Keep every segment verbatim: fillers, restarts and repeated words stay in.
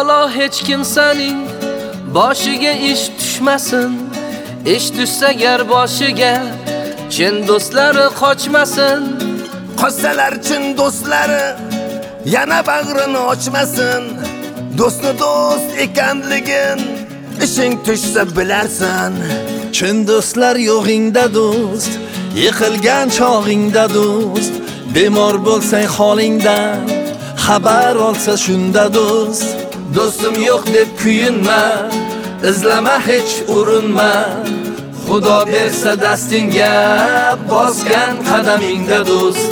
balo hech kimsaning boshiga ish tushmasin. Ish tushsa gar boshiga chin do'stlari qochmasin. Qochsalar chin do'stlari yana bag'rini ochmasin. Do'stni do'st ekanligin ishing tushsa bilarsan. Chin do'stlar yo'g'ingda do'st, yiqilgan chog'ingda do'st, bemor bo'lsang holingdan xabar olsa shunda do'st. Do'stim yo'q deb kuyinma, izlama hech urinma. Xudo bersa dastingga bosgan qadamingda do'st.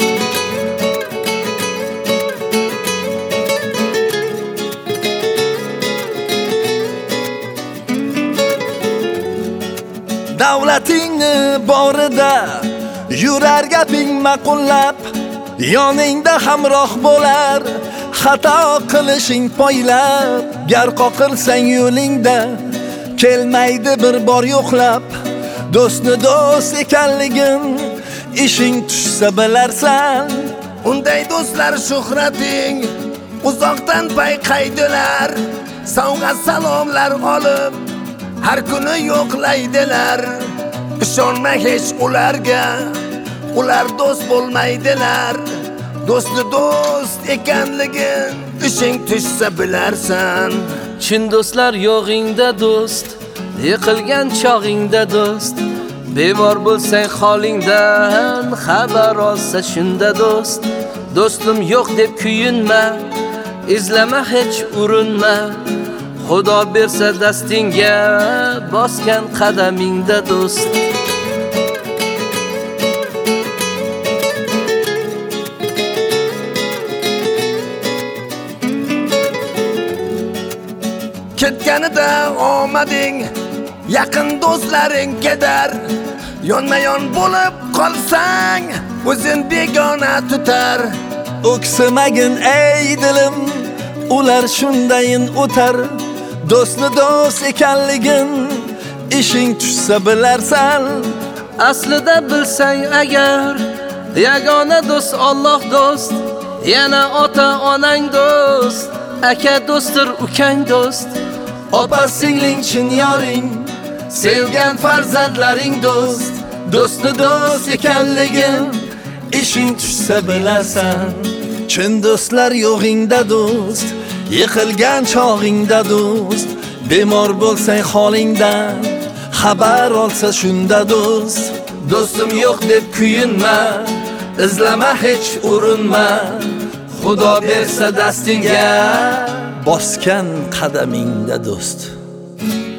Davlatingni borida yurar gaping ma'qullab, yoningda hamroh bo'lar xato qilishing poylab. Gar qoqilsang yo'lingda kelmaydi bir bor yo'qlab. Do'stni do'st ekanligin ishing tushsa bilarsan. Unday do'stlar shuhrating uzoqdan payqaydilar. Sovg'a salomlar olib har kuni yo'qlaydilar. Ishonma hech ularga, ular do'st bo'lmaydilar. Do'stni do'st ekanligin ishing tushsa bilarsan. Chin do'stlar yo'g'ingda do'st, yiqilgan chog'ingda do'st, bemor bo'lsang holingdan xabar olsa shunda do'st. Do'stim yo'q deb kuyinma, izlama hech urinma. Xudo bersa dastingga bosgan qadamingda do'st. Ketganida omading yaqin do'stlaring kedar. Yonma-yon bo'lib qolsang o'zin begona tutar. O'ksimagin ey dilim, ular shundayin o'tar. Do'stni do'st ekanligin ishing tushsa bilarsan. Aslida bilsang agar yagona do'st Alloh do'st, yana ota onang do'st, aka do'stdir ukang do'st, opa singling chin yoring, sevgan farzandlaring do'st. Do'stni do'st ekanligin ishing tushsa bilarsan. Chin do'stlar yo'g'ingda do'st, yiqilgan chog'ingda do'st, bemor bo'lsang holingdan xabar olsa shunda do'st. Do'stim yo'q deb kuyinma, izlama hech urinma. Xudo bersa dastingga bosgan qadamingda do'st.